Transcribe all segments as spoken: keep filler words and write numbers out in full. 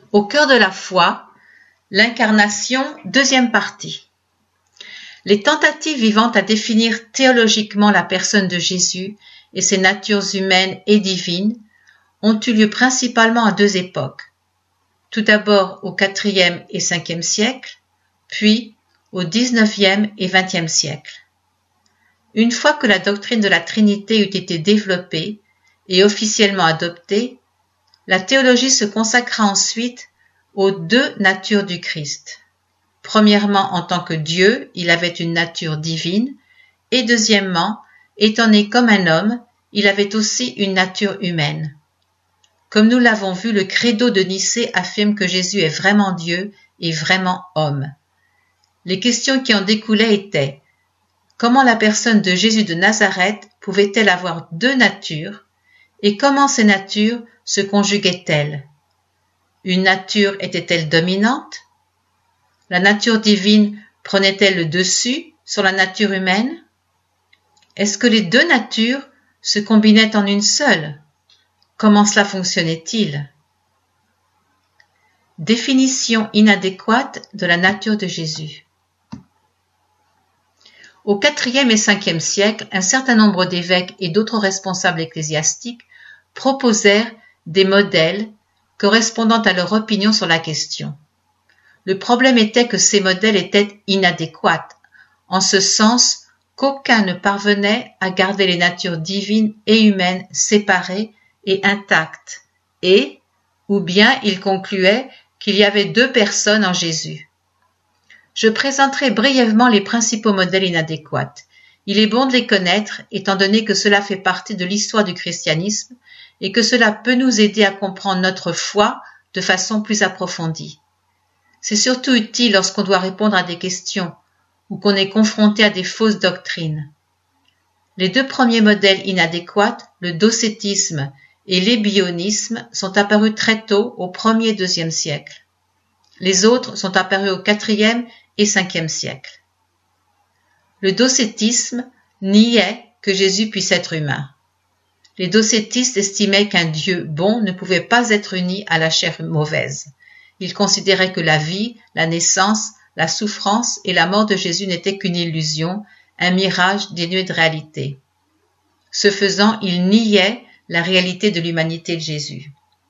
Au cœur de la foi, l'incarnation, deuxième partie. Les tentatives visant à définir théologiquement la personne de Jésus et ses natures humaines et divines ont eu lieu principalement à deux époques. Tout d'abord au quatrième et cinquième siècle, puis au dix-neuvième et vingtième siècle. Une fois que la doctrine de la Trinité eut été développée et officiellement adoptée, la théologie se consacra ensuite aux deux natures du Christ. Premièrement, en tant que Dieu, il avait une nature divine, et deuxièmement, étant né comme un homme, il avait aussi une nature humaine. Comme nous l'avons vu, le credo de Nicée affirme que Jésus est vraiment Dieu et vraiment homme. Les questions qui en découlaient étaient: comment la personne de Jésus de Nazareth pouvait-elle avoir deux natures, et comment ces natures se conjuguaient-elles? Une nature était-elle dominante? La nature divine prenait-elle le dessus sur la nature humaine? Est-ce que les deux natures se combinaient en une seule? Comment cela fonctionnait-il? Définition inadéquate de la nature de Jésus. Au quatrième et cinquième siècle, un certain nombre d'évêques et d'autres responsables ecclésiastiques proposèrent des modèles correspondant à leur opinion sur la question. Le problème était que ces modèles étaient inadéquats, en ce sens qu'aucun ne parvenait à garder les natures divines et humaines séparées et intactes, et, ou bien ils concluaient qu'il y avait deux personnes en Jésus. Je présenterai brièvement les principaux modèles inadéquats. Il est bon de les connaître, étant donné que cela fait partie de l'histoire du christianisme et que cela peut nous aider à comprendre notre foi de façon plus approfondie. C'est surtout utile lorsqu'on doit répondre à des questions ou qu'on est confronté à des fausses doctrines. Les deux premiers modèles inadéquats, le docétisme et l'ébionisme, sont apparus très tôt au premier et deuxième siècle. Les autres sont apparus au quatrième et cinquième siècle. Le docétisme niait que Jésus puisse être humain. Les docétistes estimaient qu'un Dieu bon ne pouvait pas être uni à la chair mauvaise. Ils considéraient que la vie, la naissance, la souffrance et la mort de Jésus n'étaient qu'une illusion, un mirage dénué de réalité. Ce faisant, ils niaient la réalité de l'humanité de Jésus.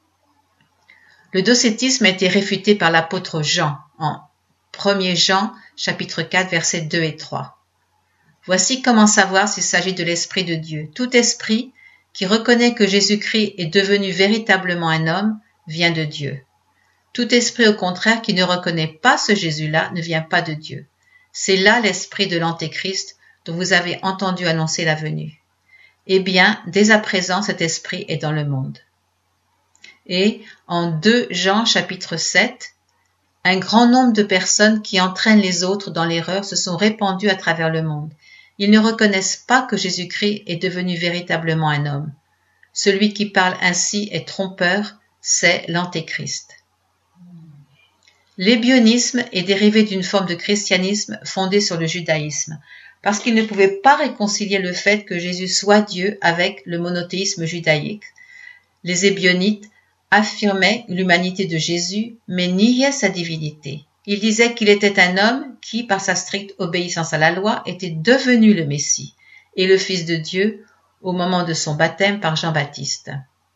Le docétisme a été réfuté par l'apôtre Jean en premier Jean, chapitre quatre, versets deux et trois. Voici comment savoir s'il s'agit de l'Esprit de Dieu. Tout esprit qui reconnaît que Jésus-Christ est devenu véritablement un homme vient de Dieu. Tout esprit, au contraire, qui ne reconnaît pas ce Jésus-là ne vient pas de Dieu. C'est là l'esprit de l'Antéchrist dont vous avez entendu annoncer la venue. Eh bien, dès à présent, cet esprit est dans le monde. Et en deux Jean chapitre sept, un grand nombre de personnes qui entraînent les autres dans l'erreur se sont répandues à travers le monde. Ils ne reconnaissent pas que Jésus-Christ est devenu véritablement un homme. Celui qui parle ainsi est trompeur, c'est l'Antéchrist. L'ébionisme est dérivé d'une forme de christianisme fondée sur le judaïsme, parce qu'il ne pouvait pas réconcilier le fait que Jésus soit Dieu avec le monothéisme judaïque. Les ébionites affirmaient l'humanité de Jésus, mais niaient sa divinité. Ils disaient qu'il était un homme qui, par sa stricte obéissance à la loi, était devenu le Messie et le Fils de Dieu au moment de son baptême par Jean-Baptiste.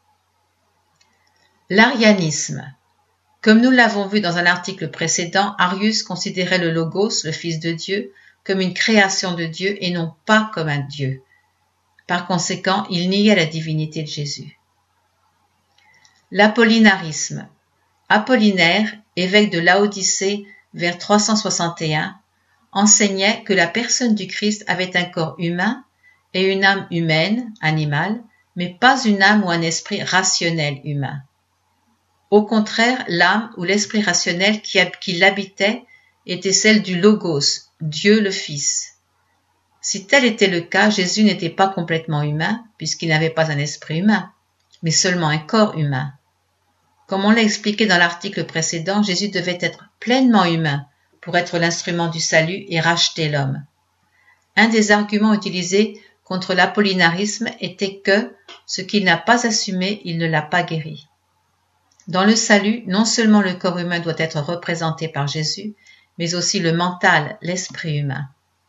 L'arianisme. Comme nous l'avons vu dans un article précédent, Arius considérait le Logos, le Fils de Dieu, comme une création de Dieu et non pas comme un Dieu. Par conséquent, il niait la divinité de Jésus. L'apollinarisme. Apollinaire, évêque de Laodicée vers trois cent soixante et un, enseignait que la personne du Christ avait un corps humain et une âme humaine, animale, mais pas une âme ou un esprit rationnel humain. Au contraire, l'âme ou l'esprit rationnel qui, qui l'habitait était celle du Logos, Dieu le Fils. Si tel était le cas, Jésus n'était pas complètement humain, puisqu'il n'avait pas un esprit humain, mais seulement un corps humain. Comme on l'a expliqué dans l'article précédent, Jésus devait être pleinement humain pour être l'instrument du salut et racheter l'homme. Un des arguments utilisés contre l'apollinarisme était que ce qu'il n'a pas assumé, il ne l'a pas guéri. Dans le salut, non seulement le corps humain doit être représenté par Jésus, mais aussi le mental, l'esprit humain.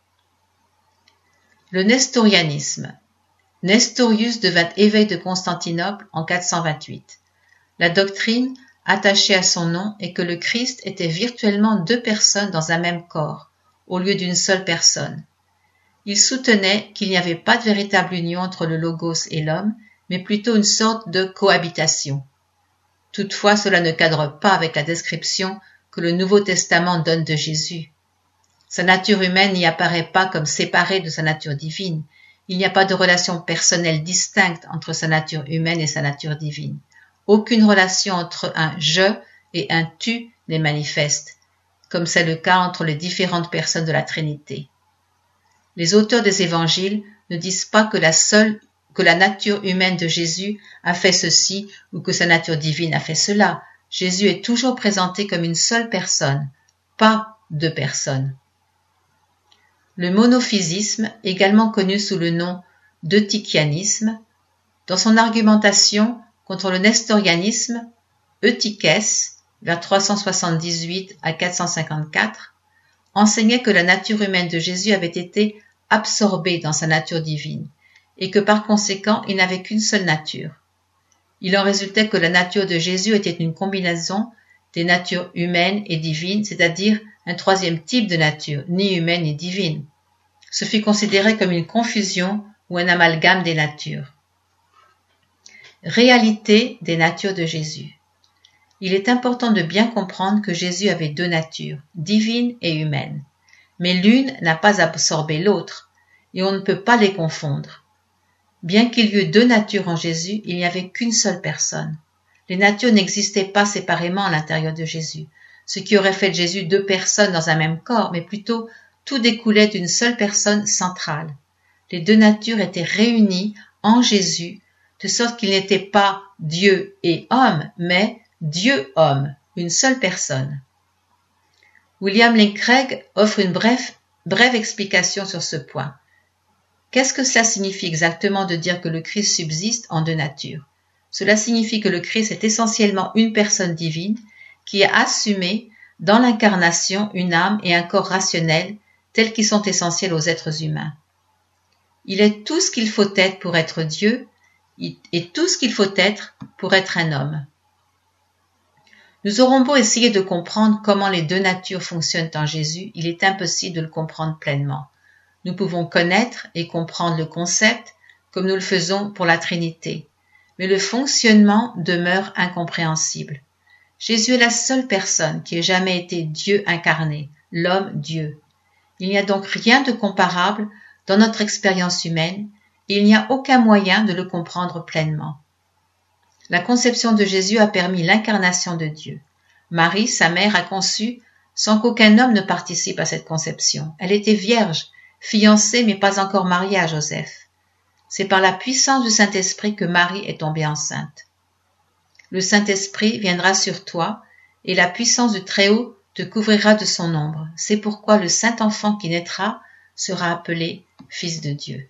Le nestorianisme. Nestorius devint évêque de Constantinople en quatre cent vingt-huit. La doctrine attachée à son nom est que le Christ était virtuellement deux personnes dans un même corps, au lieu d'une seule personne. Il soutenait qu'il n'y avait pas de véritable union entre le Logos et l'homme, mais plutôt une sorte de cohabitation. Toutefois, cela ne cadre pas avec la description que le Nouveau Testament donne de Jésus. Sa nature humaine n'y apparaît pas comme séparée de sa nature divine. Il n'y a pas de relation personnelle distincte entre sa nature humaine et sa nature divine. Aucune relation entre un « je » et un « tu » n'est manifeste, comme c'est le cas entre les différentes personnes de la Trinité. Les auteurs des évangiles ne disent pas que la seule, que la nature humaine de Jésus a fait ceci ou que sa nature divine a fait cela. Jésus est toujours présenté comme une seule personne, pas deux personnes. Le monophysisme, également connu sous le nom d'eutychianisme, dans son argumentation contre le nestorianisme, Eutychès, vers trois cent soixante-dix-huit à quatre cent cinquante-quatre, enseignait que la nature humaine de Jésus avait été absorbée dans sa nature divine et que par conséquent il n'avait qu'une seule nature. Il en résultait que la nature de Jésus était une combinaison des natures humaines et divines, c'est-à-dire un troisième type de nature, ni humaine ni divine. Ce fut considéré comme une confusion ou un amalgame des natures. Réalité des natures de Jésus. Il est important de bien comprendre que Jésus avait deux natures, divine et humaine. Mais l'une n'a pas absorbé l'autre, et on ne peut pas les confondre. Bien qu'il y eût deux natures en Jésus, il n'y avait qu'une seule personne. Les natures n'existaient pas séparément à l'intérieur de Jésus, ce qui aurait fait de Jésus deux personnes dans un même corps, mais plutôt tout découlait d'une seule personne centrale. Les deux natures étaient réunies en Jésus, de sorte qu'il n'était pas Dieu et homme, mais Dieu-homme, une seule personne. William Lane Craig offre une brève, brève explication sur ce point. Qu'est-ce que cela signifie exactement de dire que le Christ subsiste en deux natures? Cela signifie que le Christ est essentiellement une personne divine qui a assumé dans l'incarnation une âme et un corps rationnel tels qu'ils sont essentiels aux êtres humains. Il est tout ce qu'il faut être pour être Dieu et tout ce qu'il faut être pour être un homme. Nous aurons beau essayer de comprendre comment les deux natures fonctionnent en Jésus, il est impossible de le comprendre pleinement. Nous pouvons connaître et comprendre le concept comme nous le faisons pour la Trinité, mais le fonctionnement demeure incompréhensible. Jésus est la seule personne qui ait jamais été Dieu incarné, l'homme Dieu. Il n'y a donc rien de comparable dans notre expérience humaine et il n'y a aucun moyen de le comprendre pleinement. La conception de Jésus a permis l'incarnation de Dieu. Marie, sa mère, a conçu sans qu'aucun homme ne participe à cette conception. Elle était vierge, fiancée mais pas encore mariée à Joseph. C'est par la puissance du Saint-Esprit que Marie est tombée enceinte. Le Saint-Esprit viendra sur toi et la puissance du Très-Haut te couvrira de son ombre. C'est pourquoi le Saint-Enfant qui naîtra sera appelé Fils de Dieu.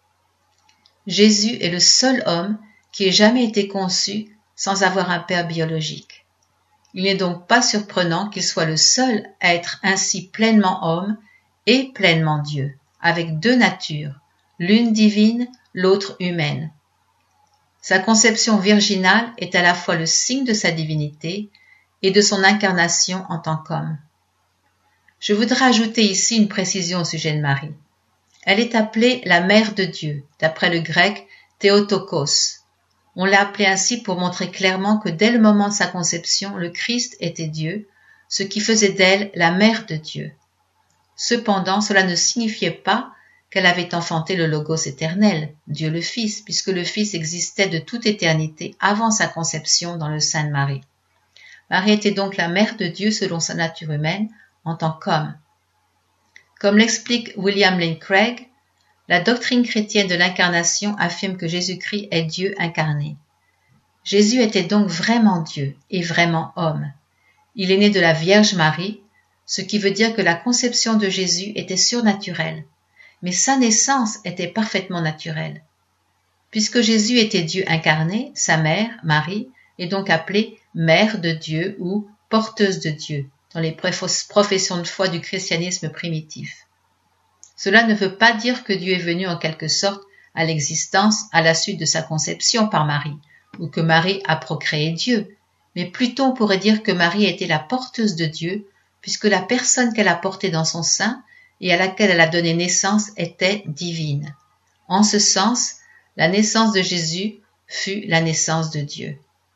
Jésus est le seul homme qui ait jamais été conçu sans avoir un père biologique. Il n'est donc pas surprenant qu'il soit le seul à être ainsi pleinement homme et pleinement Dieu, avec deux natures, l'une divine, l'autre humaine. Sa conception virginale est à la fois le signe de sa divinité et de son incarnation en tant qu'homme. Je voudrais ajouter ici une précision au sujet de Marie. Elle est appelée la mère de Dieu, d'après le grec Théotokos. On l'a appelée ainsi pour montrer clairement que dès le moment de sa conception, le Christ était Dieu, ce qui faisait d'elle la mère de Dieu. Cependant, cela ne signifiait pas qu'elle avait enfanté le Logos éternel, Dieu le Fils, puisque le Fils existait de toute éternité avant sa conception dans le sein de Marie. Marie était donc la mère de Dieu selon sa nature humaine, en tant qu'homme. Comme l'explique William Lane Craig, la doctrine chrétienne de l'incarnation affirme que Jésus-Christ est Dieu incarné. Jésus était donc vraiment Dieu et vraiment homme. Il est né de la Vierge Marie, ce qui veut dire que la conception de Jésus était surnaturelle, mais sa naissance était parfaitement naturelle. Puisque Jésus était Dieu incarné, sa mère, Marie, est donc appelée Mère de Dieu ou porteuse de Dieu dans les professions de foi du christianisme primitif. Cela ne veut pas dire que Dieu est venu en quelque sorte à l'existence à la suite de sa conception par Marie, ou que Marie a procréé Dieu, mais plutôt on pourrait dire que Marie a été la porteuse de Dieu, puisque la personne qu'elle a portée dans son sein et à laquelle elle a donné naissance était divine. En ce sens, la naissance de Jésus fut la naissance de Dieu.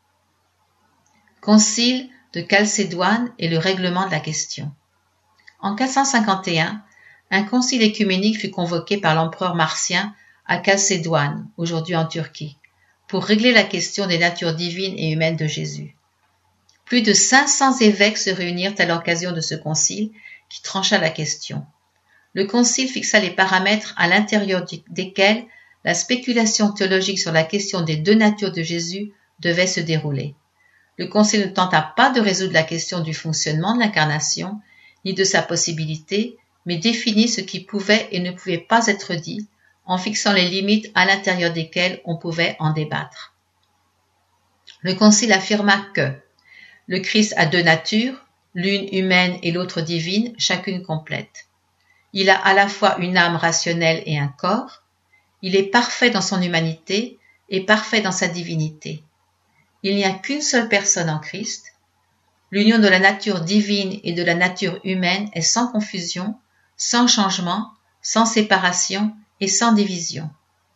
Concile de Chalcédoine et le règlement de la question. En quatre cent cinquante et un, un concile écuménique fut convoqué par l'empereur Marcien à Chalcédoine, aujourd'hui en Turquie, pour régler la question des natures divines et humaines de Jésus. Plus de cinq cents évêques se réunirent à l'occasion de ce concile qui trancha la question. Le concile fixa les paramètres à l'intérieur desquels la spéculation théologique sur la question des deux natures de Jésus devait se dérouler. Le concile ne tenta pas de résoudre la question du fonctionnement de l'incarnation, ni de sa possibilité, mais définit ce qui pouvait et ne pouvait pas être dit, en fixant les limites à l'intérieur desquelles on pouvait en débattre. Le concile affirma que le Christ a deux natures, l'une humaine et l'autre divine, chacune complète. Il a à la fois une âme rationnelle et un corps. Il est parfait dans son humanité et parfait dans sa divinité. Il n'y a qu'une seule personne en Christ. L'union de la nature divine et de la nature humaine est sans confusion, sans changement, sans séparation et sans division.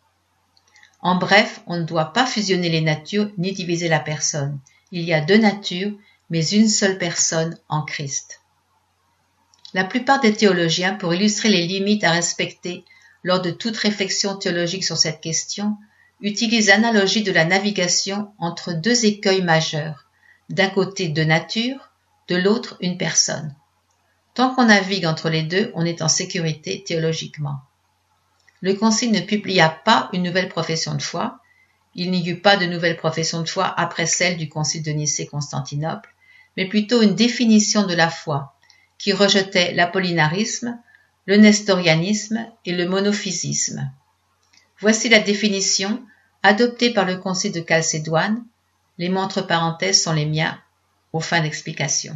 En bref, on ne doit pas fusionner les natures ni diviser la personne. Il y a deux natures, mais une seule personne en Christ. La plupart des théologiens, pour illustrer les limites à respecter lors de toute réflexion théologique sur cette question, utilisent l'analogie de la navigation entre deux écueils majeurs, d'un côté deux natures, de l'autre une personne. Tant qu'on navigue entre les deux, on est en sécurité théologiquement. Le Concile ne publia pas une nouvelle profession de foi. Il n'y eut pas de nouvelle profession de foi après celle du Concile de Nicée-Constantinople, mais plutôt une définition de la foi qui rejetait l'apollinarisme, le nestorianisme et le monophysisme. Voici la définition adoptée par le Concile de Chalcédoine. Les mots entre parenthèses sont les miens, aux fins d'explication.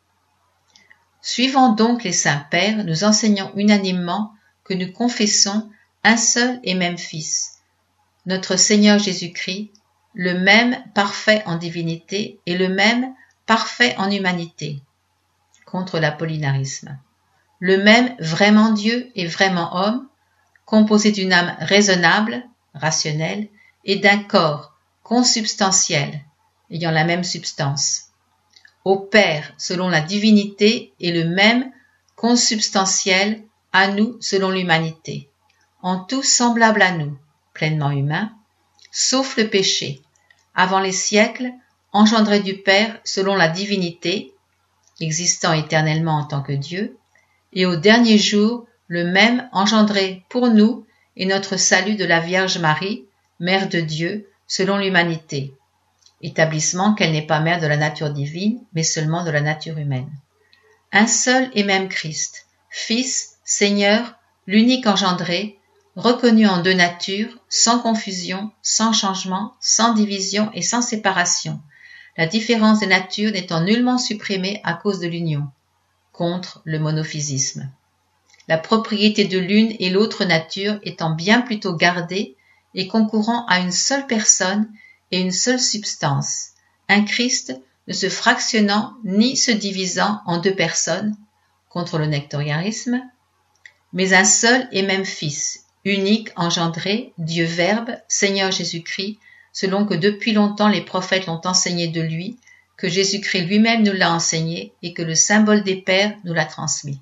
Suivant donc les saints pères, nous enseignons unanimement que nous confessons un seul et même Fils, notre Seigneur Jésus-Christ, le même parfait en divinité et le même parfait en humanité, contre l'apollinarisme. Le même vraiment Dieu et vraiment homme, composé d'une âme raisonnable, rationnelle, et d'un corps consubstantiel, ayant la même substance. Au Père selon la divinité et le même consubstantiel à nous selon l'humanité, en tout semblable à nous, pleinement humain, sauf le péché, avant les siècles, engendré du Père selon la divinité, existant éternellement en tant que Dieu, et au dernier jour, le même engendré pour nous et notre salut de la Vierge Marie, Mère de Dieu, selon l'humanité, établissement qu'elle n'est pas mère de la nature divine, mais seulement de la nature humaine. Un seul et même Christ, Fils, Seigneur, l'unique engendré, reconnu en deux natures, sans confusion, sans changement, sans division et sans séparation, la différence des natures n'étant nullement supprimée à cause de l'union, contre le monophysisme. La propriété de l'une et l'autre nature étant bien plutôt gardée et concourant à une seule personne et une seule substance, un Christ ne se fractionnant ni se divisant en deux personnes, contre le nectorianisme, mais un seul et même Fils, unique engendré, Dieu Verbe, Seigneur Jésus-Christ, selon que depuis longtemps les prophètes l'ont enseigné de lui, que Jésus-Christ lui-même nous l'a enseigné et que le symbole des pères nous l'a transmis.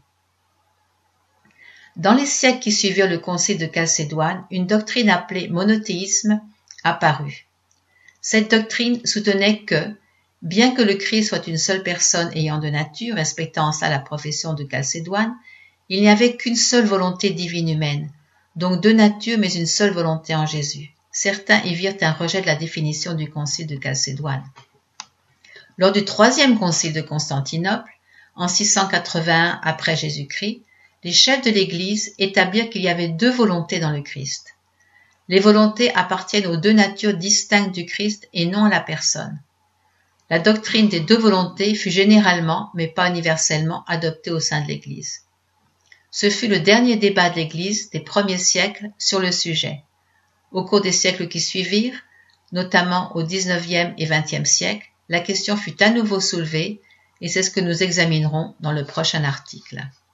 Dans les siècles qui suivirent le concile de Chalcédoine, une doctrine appelée monothéisme apparut. Cette doctrine soutenait que, bien que le Christ soit une seule personne ayant deux natures, respectant en cela la profession de Chalcédoine, il n'y avait qu'une seule volonté divine humaine, donc deux natures mais une seule volonté en Jésus. Certains y virent un rejet de la définition du concile de Chalcédoine. Lors du troisième concile de Constantinople, en six cent quatre-vingt-un après Jésus-Christ, les chefs de l'Église établirent qu'il y avait deux volontés dans le Christ. Les volontés appartiennent aux deux natures distinctes du Christ et non à la personne. la doctrine des deux volontés fut généralement, mais pas universellement, adoptée au sein de l'Église. Ce fut le dernier débat de l'Église des premiers siècles sur le sujet. Au cours des siècles qui suivirent, notamment au dix-neuvième et vingtième siècle, la question fut à nouveau soulevée et c'est ce que nous examinerons dans le prochain article.